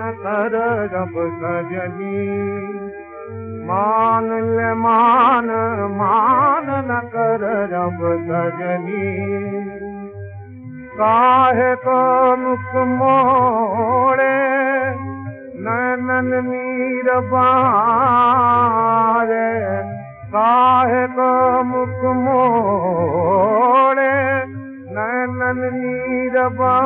न कर रब सजनी। मान ले मान मान न कर रब सजनी। काहे को मुख मोड़े नैनन नीर बारे। काहे को मुख मोड़े नैनन नीर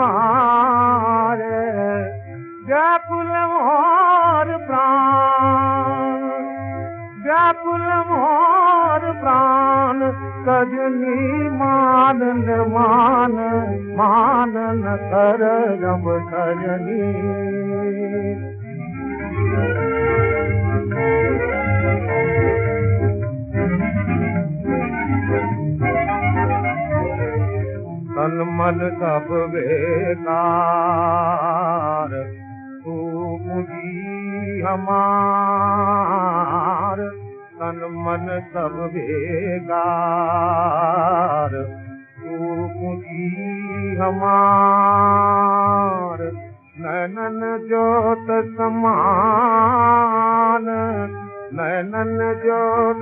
बारे। व्याकुल मोर प्राण व्याकुल मोर प्राण सजनी। मान न मान मान न कर रब सजनी। तन मन सब बेकार तू मुझी हमार। तन मन सब बेकार तू मुझी हमार। नैनन ज्योत समान नैनन ज्योत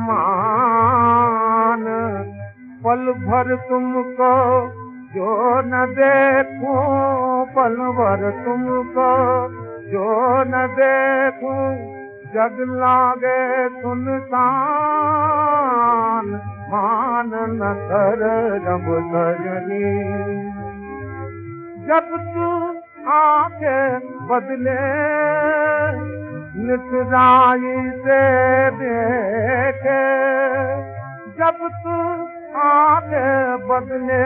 समान। पल भर तुमको जो न देखूं पल भर तुमको जो न देखूं जग लागे सुनसान। मान न कर रब सजनी। जब तू आंखें बदले नितराई से देखे। जब तू आंखें बदले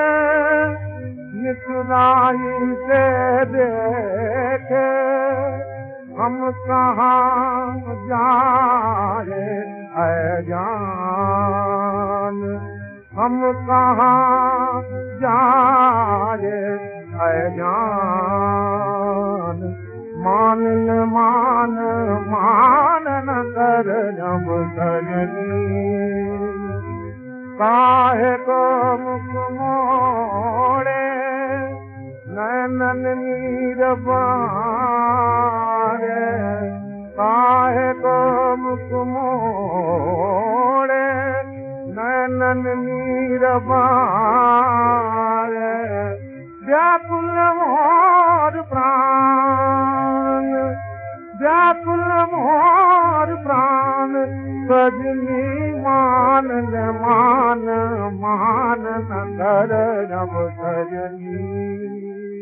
नितराई से देखे। हम कहाँ जाए ऐ जान। हम कहाँ जाए ऐ जान। मान मान मान न कर रब सजनी। काहे को मुख मोड़े नैनन नीर बारे। काहे को मुख मोड़े नैनन नीर बारे। व्याकुल मोर प्राण व्याकुल मोर प्राण सजनी। मान न मान मान न कर रब सजनी।